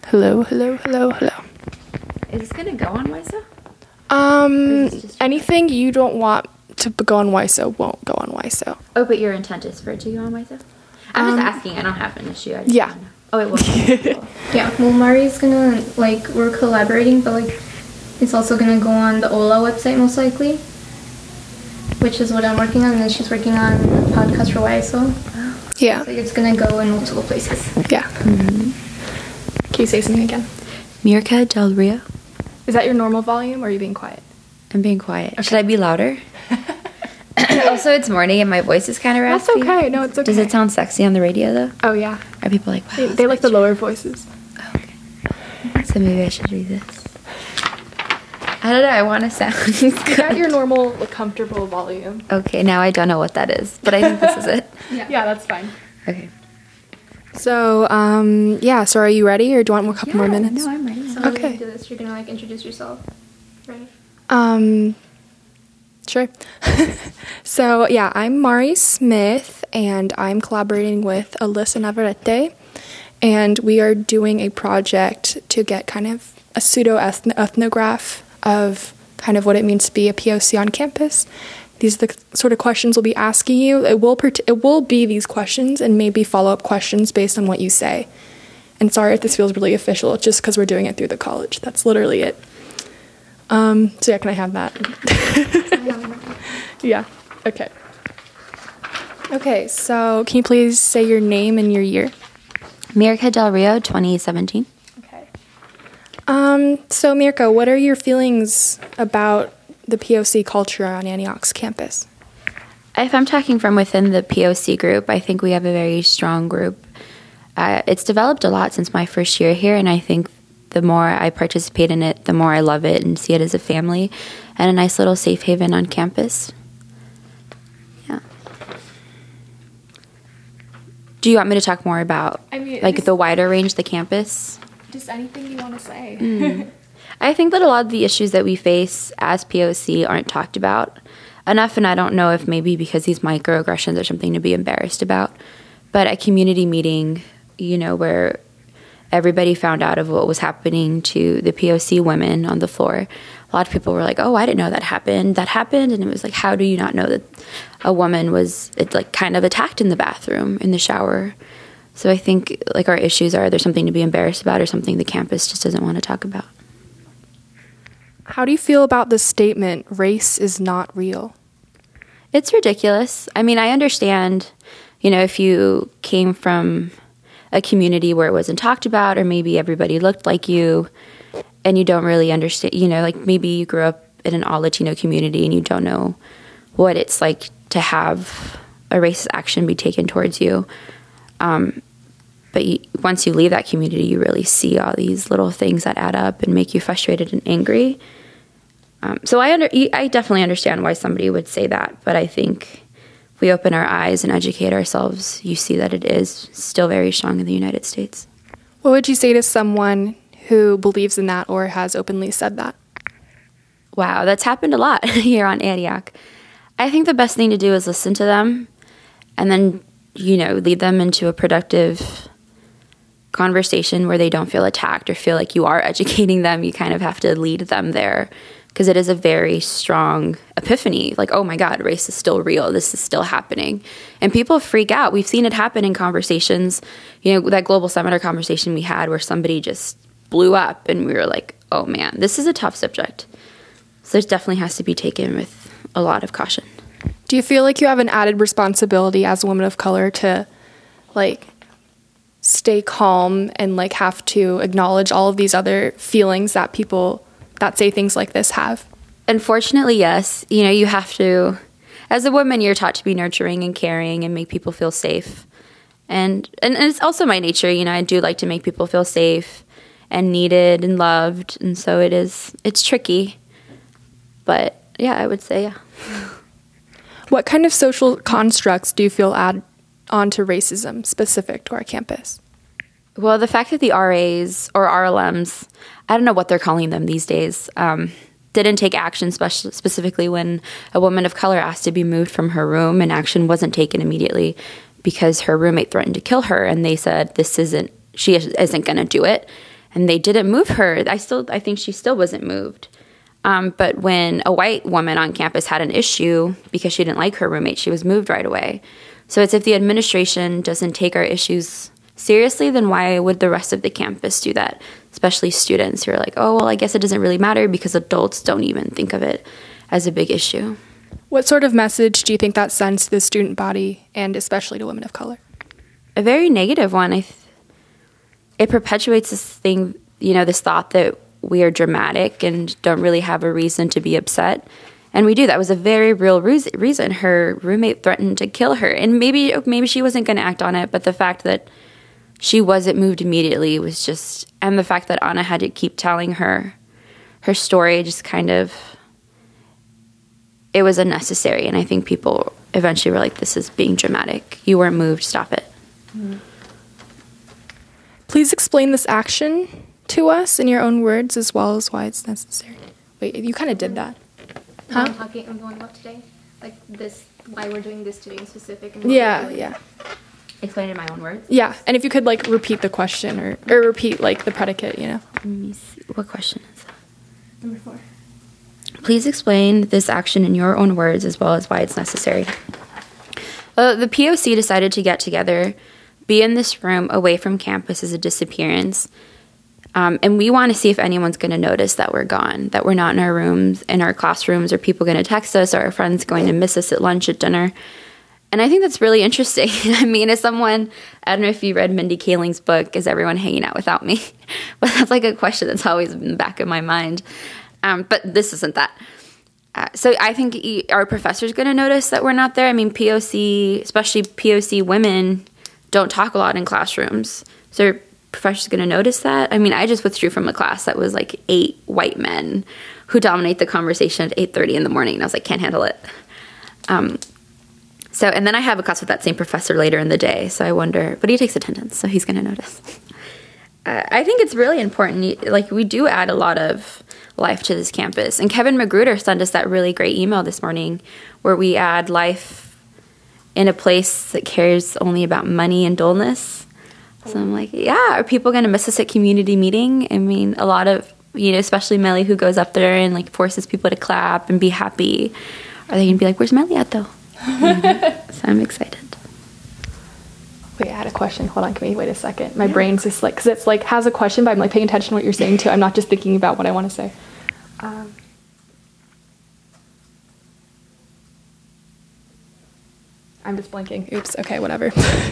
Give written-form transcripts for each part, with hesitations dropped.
Hello, hello, hello, hello. Is this gonna go on WISO? Anything you don't want to go on WISO won't go on WISO. Oh, but your intent is for it to go on WISO? I'm just asking. I don't have an issue. I just Yeah. wanna know. Oh, it will. Yeah, well, Mari's gonna, we're collaborating, but, it's also gonna go on the OLA website, most likely, which is what I'm working on, and then she's working on a podcast for YSO. Yeah. So it's gonna go in multiple places. Yeah. Can you say something again? Mirka Del Rio. Is that your normal volume, or are you being quiet? I'm being quiet. Okay. Should I be louder? Also, it's morning and my voice is kind of raspy. That's okay. No, it's okay. Does it sound sexy on the radio, though? Oh, yeah. Are people like, wow? They like the lower voices. Oh, okay. So maybe I should do this. I don't know. I want to sound You good. got your normal, comfortable volume. Okay, now I don't know what that is, but I think this is it. Yeah, that's fine. Okay. So, so are you ready, or do you want a couple more minutes? No, I'm ready. So how Okay. do you do this? You're gonna, introduce yourself, right? Sure. So, yeah, I'm Mari Smith, and I'm collaborating with Alyssa Navarrete, and we are doing a project to get kind of a pseudo-ethnograph of kind of what it means to be a POC on campus. These are the sort of questions we'll be asking you. It will be these questions and maybe follow-up questions based on what you say. And sorry if this feels really official, it's just because we're doing it through the college. That's literally it. So yeah, can I have that? Yeah, okay. Okay, so can you please say your name and your year? Mirka Del Rio, 2017. Okay. So Mirka, what are your feelings about the POC culture on Antioch's campus? If I'm talking from within the POC group, I think we have a very strong group. It's developed a lot since my first year here, and I think the more I participate in it, the more I love it and see it as a family and a nice little safe haven on campus. Yeah. Do you want me to talk more about, the wider range, the campus? Just anything you want to say. I think that a lot of the issues that we face as POC aren't talked about enough, and I don't know if maybe because these microaggressions are something to be embarrassed about. But at community meeting, where everybody found out of what was happening to the POC women on the floor, a lot of people were like, oh, I didn't know that happened. That happened. And it was like, how do you not know that a woman was kind of attacked in the bathroom, in the shower? So I think our issues are there's something to be embarrassed about or something the campus just doesn't want to talk about. How do you feel about the statement, race is not real? It's ridiculous. I mean, I understand, if you came from a community where it wasn't talked about, or maybe everybody looked like you and you don't really understand, maybe you grew up in an all Latino community and you don't know what it's like to have a racist action be taken towards you. But once you leave that community, you really see all these little things that add up and make you frustrated and angry. So I definitely understand why somebody would say that, but I think if we open our eyes and educate ourselves, you see that it is still very strong in the United States. What would you say to someone who believes in that or has openly said that? Wow, that's happened a lot here on Antioch. I think the best thing to do is listen to them and then, lead them into a productive conversation where they don't feel attacked or feel like you are educating them. You kind of have to lead them there because it is a very strong epiphany. Like, oh my God, race is still real. This is still happening. And people freak out. We've seen it happen in conversations, that global seminar conversation we had where somebody just blew up and we were like, oh man, this is a tough subject. So it definitely has to be taken with a lot of caution. Do you feel like you have an added responsibility as a woman of color to, stay calm and, have to acknowledge all of these other feelings that people that say things like this have? Unfortunately, yes. You have to, as a woman, you're taught to be nurturing and caring and make people feel safe. And it's also my nature, I do like to make people feel safe and needed and loved. And so it's tricky. But yeah, I would say, yeah. What kind of social constructs do you feel add on to racism specific to our campus? Well, the fact that the RAs or RLMs, I don't know what they're calling them these days, didn't take action specifically when a woman of color asked to be moved from her room, and action wasn't taken immediately because her roommate threatened to kill her, and they said she isn't going to do it. and they didn't move her. I think she still wasn't moved. But when a white woman on campus had an issue because she didn't like her roommate, she was moved right away. So it's if the administration doesn't take our issues seriously, then why would the rest of the campus do that? Especially students who are like, oh, well, I guess it doesn't really matter because adults don't even think of it as a big issue. What sort of message do you think that sends to the student body and especially to women of color? A very negative one. It perpetuates this thing, this thought that we are dramatic and don't really have a reason to be upset. And we do. That was a very real reason. Her roommate threatened to kill her. And maybe she wasn't going to act on it, but the fact that she wasn't moved immediately was just... And the fact that Anna had to keep telling her story just kind of... It was unnecessary. And I think people eventually were like, this is being dramatic. You weren't moved. Stop it. Please explain this action to us in your own words as well as why it's necessary. Wait, you kind of did that. Huh? I'm going about today. Like this, why we're doing this today in specific. And Yeah. Explain it in my own words? Yeah, and if you could, repeat the question or repeat, the predicate, Let me see. What question is that? Number 4. Please explain this action in your own words as well as why it's necessary. The POC decided to get together, be in this room away from campus as a disappearance, and we want to see if anyone's going to notice that we're gone, that we're not in our rooms, in our classrooms, are people going to text us, are our friends going to miss us at lunch, at dinner? And I think that's really interesting. I mean, as someone, I don't know if you read Mindy Kaling's book, Is Everyone Hanging Out Without Me? But that's a question that's always in the back of my mind. But this isn't that. So I think our professors going to notice that we're not there. I mean, POC, especially POC women, don't talk a lot in classrooms. So are professors going to notice that? I mean, I just withdrew from a class that was 8 white men who dominate the conversation at 8:30 in the morning. And I was like, can't handle it. And then I have a class with that same professor later in the day. So I wonder, but he takes attendance, so he's going to notice. I think it's really important. We do add a lot of life to this campus. And Kevin Magruder sent us that really great email this morning where we add life in a place that cares only about money and dullness. So I'm like, yeah, are people going to miss us at community meeting? I mean, a lot of, especially Melly, who goes up there and forces people to clap and be happy. Are they going to be like, where's Melly at though? So I'm excited. Wait, I had a question. Hold on, can we wait a second? My brain's just because it's has a question, but I'm paying attention to what you're saying too. I'm not just thinking about what I want to say. I'm just blanking. Oops. Okay, whatever.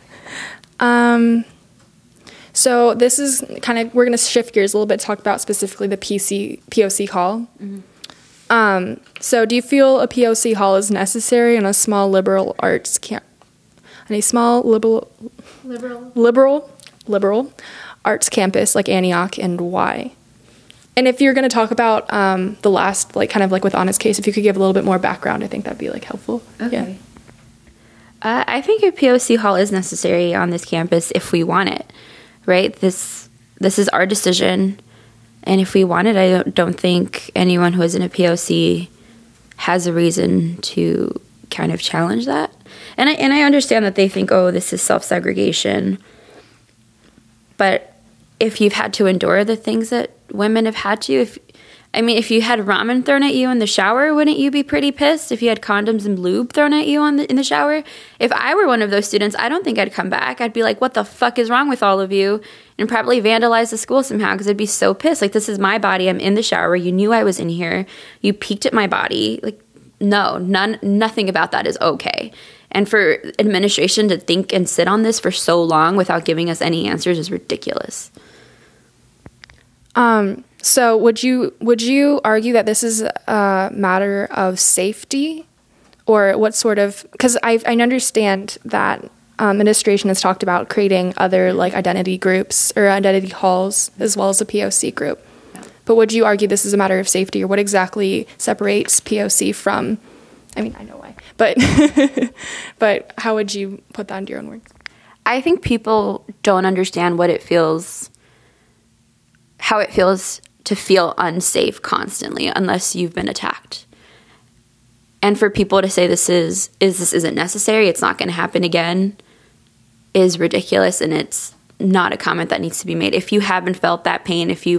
So this is we're going to shift gears a little bit, talk about specifically the POC hall. Mm-hmm. So do you feel a POC hall is necessary in a small liberal arts camp? In a small liberal arts campus like Antioch, and why? And if you're going to talk about the last, with Anna's case, if you could give a little bit more background, I think that'd be helpful. Okay. Yeah. I think a POC hall is necessary on this campus if we want it, right? This is our decision, and if we want it, I don't think anyone who is in a POC has a reason to kind of challenge that. And I understand that they think, oh, this is self-segregation. But if you've had to endure the things that women have had to, if you had ramen thrown at you in the shower, wouldn't you be pretty pissed? If you had condoms and lube thrown at you in the shower? If I were one of those students, I don't think I'd come back. I'd be like, what the fuck is wrong with all of you? And probably vandalize the school somehow because I'd be so pissed. This is my body. I'm in the shower. You knew I was in here. You peeked at my body. No, nothing about that is okay. And for administration to think and sit on this for so long without giving us any answers is ridiculous. So would you argue that this is a matter of safety, or what sort of? Because I understand that administration has talked about creating other identity groups or identity halls as well as a POC group. But would you argue this is a matter of safety, or what exactly separates POC from? I mean, I know why, but but how would you put that into your own words? I think people don't understand how it feels to feel unsafe constantly unless you've been attacked. And for people to say this isn't necessary, it's not going to happen again, is ridiculous, and it's not a comment that needs to be made. If you haven't felt that pain, if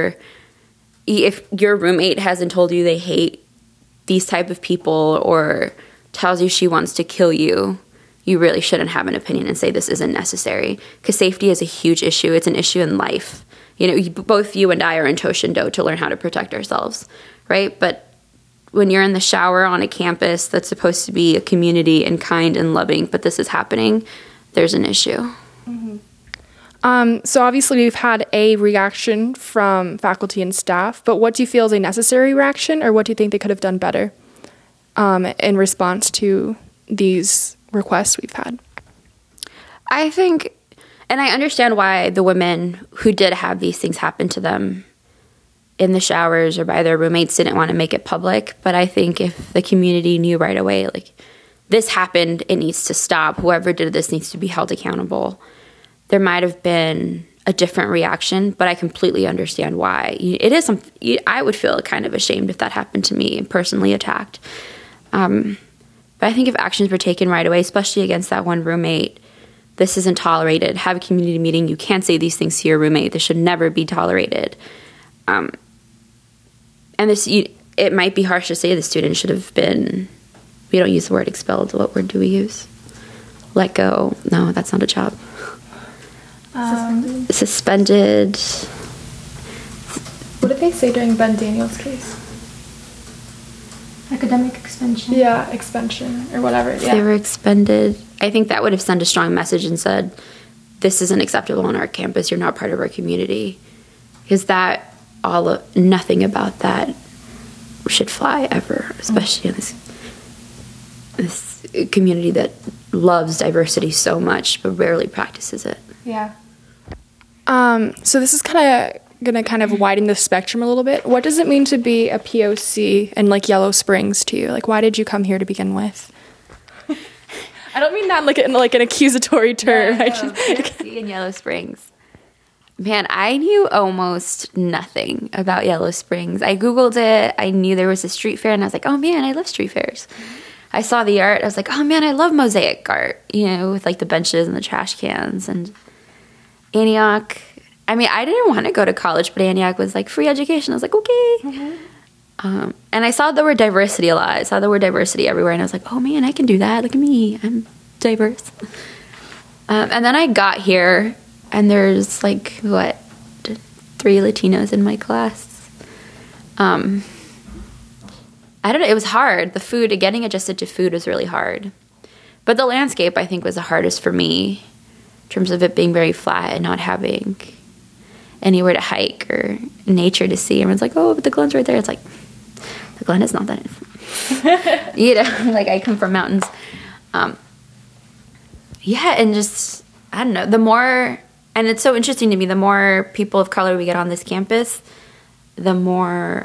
your roommate hasn't told you they hate these type of people or tells you she wants to kill you, you really shouldn't have an opinion and say this isn't necessary, because safety is a huge issue. It's an issue in life. Both you and I are in Toshindo to learn how to protect ourselves, right? But when you're in the shower on a campus that's supposed to be a community and kind and loving, but this is happening, there's an issue. So obviously we've had a reaction from faculty and staff, but what do you feel is a necessary reaction, or what do you think they could have done better in response to these requests we've had? I think, and I understand why the women who did have these things happen to them in the showers or by their roommates didn't want to make it public, but I think if the community knew right away, like, this happened, it needs to stop, whoever did this needs to be held accountable, there might have been a different reaction, but I completely understand why. It is something, I would feel kind of ashamed if that happened to me, personally attacked. But I think if actions were taken right away, especially against that one roommate, this isn't tolerated. Have a community meeting. You can't say these things to your roommate. This should never be tolerated. And it might be harsh to say the student should have been, we don't use the word expelled. What word do we use? Let go. No, that's not a job. Suspended. What did they say during Ben Daniels' case? Academic expansion. Yeah, expansion or whatever. Yeah. They were expended. I think that would have sent a strong message and said, this isn't acceptable on our campus. You're not part of our community. Because nothing about that should fly ever, especially in this community that loves diversity so much but rarely practices it. Yeah. So this is going to kind of widen the spectrum a little bit. What does it mean to be a POC in Yellow Springs to you? Why did you come here to begin with? I don't mean that in an accusatory term. No, POC in Yellow Springs. Man, I knew almost nothing about Yellow Springs. I Googled it. I knew there was a street fair, and I was like, oh man, I love street fairs. I saw the art. I was like, oh man, I love mosaic art, with the benches and the trash cans. And Antioch, I didn't want to go to college, but Antioch was free education. I was like, okay. Mm-hmm. And I saw the word diversity a lot. I saw the word diversity everywhere, and I was like, oh man, I can do that. Look at me. I'm diverse. And then I got here, and there's 3 Latinos in my class. I don't know. It was hard. The food, getting adjusted to food was really hard. But the landscape, I think, was the hardest for me in terms of it being very flat and not having anywhere to hike or nature to see. Everyone's like, oh, but the Glen's right there. It's like, the Glen is not that. I come from mountains. And just, I don't know, the more, and it's so interesting to me, the more people of color we get on this campus, the more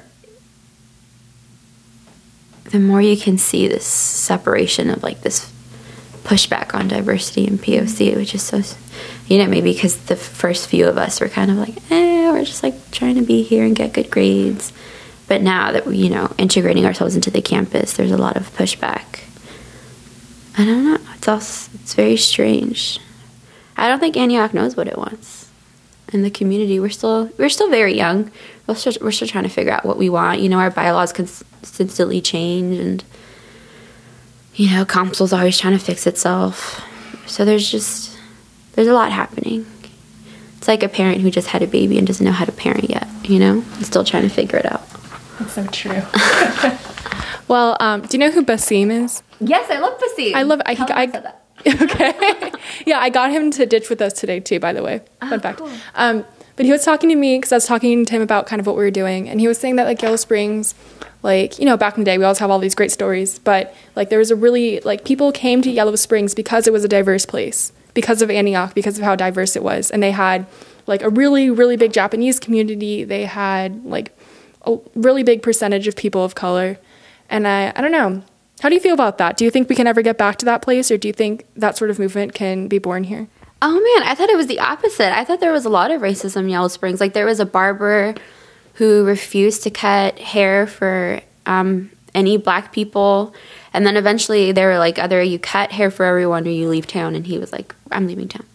you can see this separation of this pushback on diversity and POC, which is so, maybe because the first few of us were kind of we're just trying to be here and get good grades. But now that we, integrating ourselves into the campus, there's a lot of pushback. I don't know. It's very strange. I don't think Antioch knows what it wants. In the community, we're still very young. We're still trying to figure out what we want. Our bylaws consistently change, and Council's always trying to fix itself. So there's a lot happening. It's like a parent who just had a baby and doesn't know how to parent yet. And still trying to figure it out. That's so true. Well, do you know who Basim is? Yes, I love Basim. I love. I said that. Okay. Yeah, I got him to ditch with us today too, by the way. Fun fact. Cool. But he was talking to me because I was talking to him about kind of what we were doing, and he was saying that Yellow Springs, back in the day, we always have all these great stories, but there was a really people came to Yellow Springs because it was a diverse place, because of Antioch, because of how diverse it was, and they had a really, really big Japanese community. They had a really big percentage of people of color, and I don't know. How do you feel about that? Do you think we can ever get back to that place, or do you think that sort of movement can be born here? Oh, man, I thought it was the opposite. I thought there was a lot of racism in Yellow Springs. There was a barber who refused to cut hair for any black people, and then eventually they were either you cut hair for everyone or you leave town, and he was like, I'm leaving town.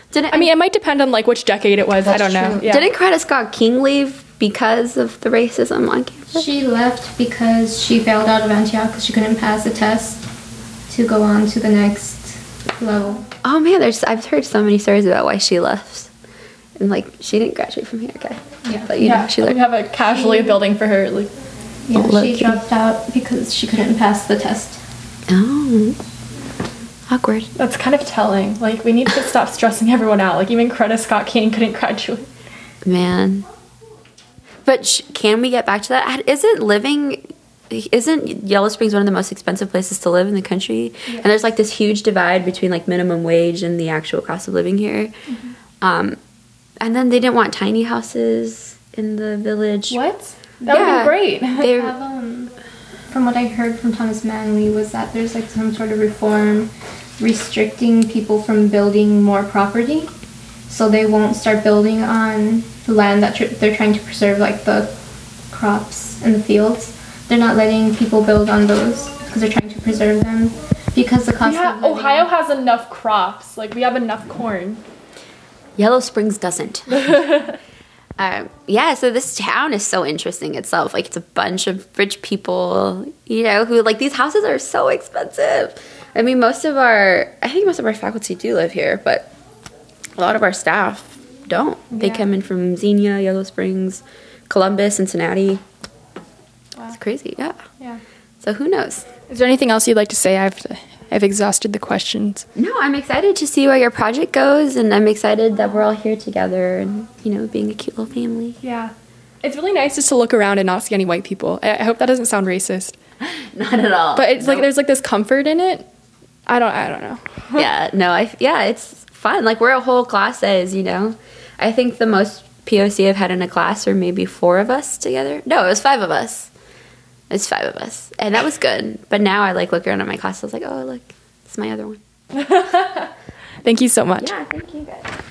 Didn't I mean, it might depend on like which decade it was. I don't know. true. Yeah. Didn't Coretta Scott King leave because of the racism on campus? She left because she failed out of Antioch because she couldn't pass the test to go on to the next level. Oh man, I've heard so many stories about why she left, and like she didn't graduate from here. Okay, Yeah. but you know she we left. have a casualty building for her. Like, Yeah, Lucky. she dropped out because she couldn't pass the test. Oh, awkward. that's kind of telling. Like, we need to stop stressing everyone out. Like, even Coretta Scott King couldn't graduate. Man. But can we get back to that? Isn't Yellow Springs one of the most expensive places to live in the country? Yes. And there's like this huge divide between like minimum wage and the actual cost of living here. And then they didn't want tiny houses in the village. What? That would Yeah. be great. They They're, have, from what I heard from Thomas Manley, was that there's like some sort of reform restricting people from building more property, so they won't start building on the land that they're trying to preserve, like the crops and the fields. They're not letting people build on those because they're trying to preserve them because the cost of living. Ohio has enough crops. Like, we have enough corn. Yellow Springs doesn't. Yeah, so this town is so interesting itself. Like, it's a bunch of rich people, you know, who, like, these houses are so expensive. I mean, I think most of our faculty do live here, but a lot of our staff don't. They Yeah. come in from Xenia, Yellow Springs, Columbus, Cincinnati. Wow. It's crazy, yeah. Yeah. So who knows? Is there anything else you'd like to say? I've exhausted the questions. No, I'm excited to see where your project goes, and I'm excited that we're all here together and, you know, being a cute little family. Yeah. It's really nice just to look around and not see any white people. I hope that doesn't sound racist. Not at all. But it's like there's like this comfort in it. I don't know. It's fun. Like, we're a whole class size, you know. I think the most POC I've had in a class are maybe 4 of us together. No, it was 5 of us. It's 5 of us. And that was good. But now I like look around at my class. I was like, oh, look, it's my other one. Thank you so much. Yeah, thank you guys.